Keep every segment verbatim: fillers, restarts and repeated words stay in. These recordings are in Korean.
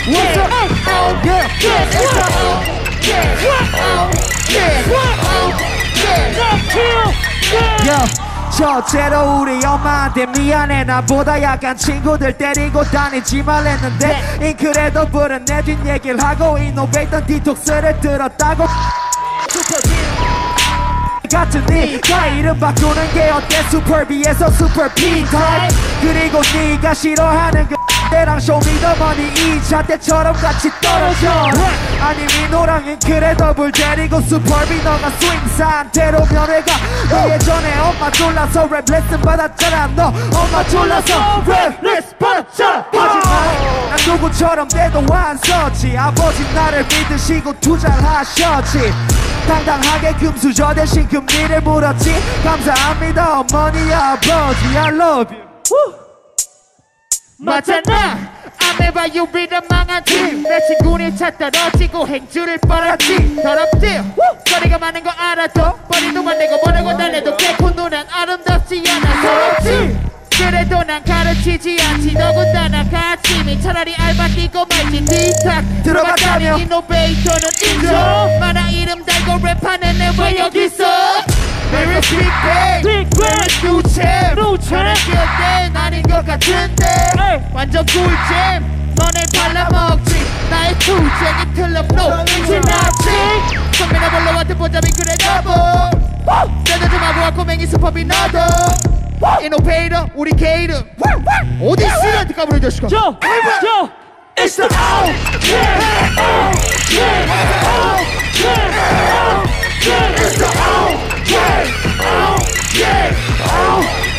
What's up? Oh yeah, yeah, it's a oh yeah, oh yeah, oh yeah, yeah. 첫째로 우리 엄마한테 미안해 나보다 약한 친구들 때리고 다니지 말랬는데 인크레더블은 내 뒷얘기를 하고 이노베이턴 디톡스를 들었다고 같은 니가 이름 바꾸는 게 어때 슈퍼비에서 슈퍼 P-타입 그리고 니가 싫어하는 그 때랑 쇼미더머니 이자 때처럼 같이 떨어져 아니 민호랑 인크레더블 데리고 슈퍼비 너가 스윙 상태로 면회가 너 예전에 엄마 졸라서 랩 레슨 받았잖아 너 엄마 졸라서 랩 레슨 받았잖아 하지만 난 누구처럼 때도 안 썼지 아버지 나를 믿으시고 투자를 하셨지 당당하게 금수저 대신 금리를 물었지 감사합니다 어머니 아버지 I love you Woo. 맞잖아 아메바 유리를 망한 팀내 친구니 차 떨어지고 행주를 빨았지 더럽지 소리가 많은 거 알아도 머리도만 내고 뭐라고 달래도 개코 눈은 아름답지 않아 서럽지 그래도 난 가르치지 않지 더군다나 가치미 차라리 알바 뛰고 말지 틱탁 들어갔다면 이노베이터는 인정 만화 이름 달고 랩하는 애 왜 여기 있어 Where is Big Bang? Where is New Champ? 저는 기억된 아닌 것 같은데 완전 꿀잼 너네 발라먹지 나의 투쟁이 틀림없노 지나치 선배나 볼러 같은 보잡이 그래 여보 내도 좀 하고 왔고 맹이 수법이 너도 이노베이터 우리 게이드 어디 씨한테 까불어 자식아 Yo! Yo! It's the O! Yeah! O! Yeah! O! Yeah! O! Yeah! It's the O! Yeah! O! Yeah! O!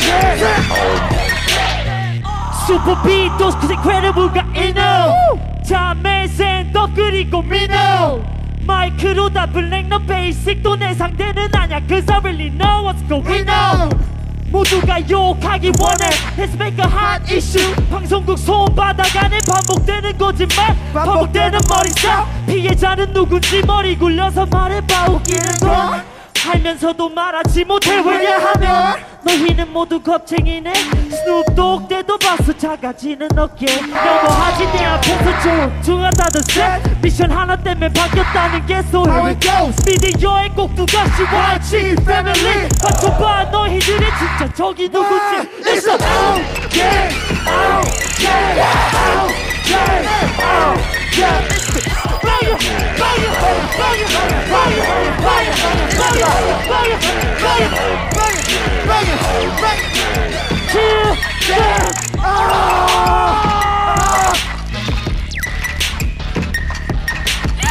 Yeah! Super beat, those cause incredible 가 이노 자매생 너 그리고 민호 마이크로 다 블랙 너 베이식 또 내 상대는 아냐 Cause I really know what's going on 모두가 욕하기 원해 Let's make a hot issue 방송국 손바닥 안에 반복되는 거짓말 반복되는 머리싸 피해자는 누군지 머리 굴려서 말해봐 웃기는 건 알면서도 말하지 못해 왜냐하면 너희는 모두 겁쟁이네 스눕독 때도 봤어 작아지는 어깨 너무하지 내 앞에서 조종하다던 셋 미션 하나 때문에 바뀌었다는 게 so here it goes 미디어에 꼭 두가시 와치 패밀리 맞춰봐 너희들이 진짜 저기 누구지 It's the O! Yeah! O! Yeah! O! Yeah! O! Yeah! It's the fire! Fire! Fire! Fire! Fire! Fire! Fire! Fire! Fire! Fire! Yeah!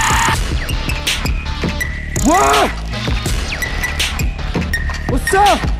What? What's up?